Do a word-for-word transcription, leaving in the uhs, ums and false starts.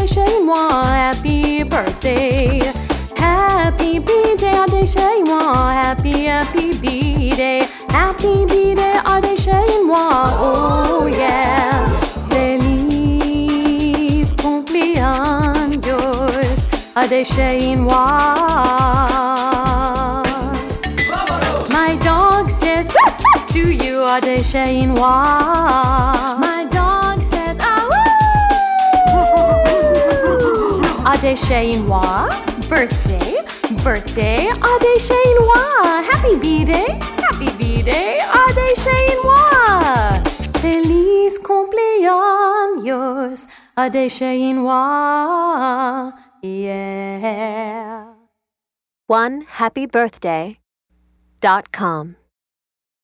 chez moi. Happy birthday, happy B-day, ade chez moi. Happy, happy B-day, happy B-day, ade chez moi. Oh yeah, feliz cumpleaños, ade chez moi. My dog says woof, woof to you, ade chez moi. My dog says ah woo. Ade chez moi. Birthday, birthday, ade chez moi. Happy B-day, happy B-day, ade chez moi. Feliz cumpleaños, ade chez moi. Yeah. one happy birthday dot com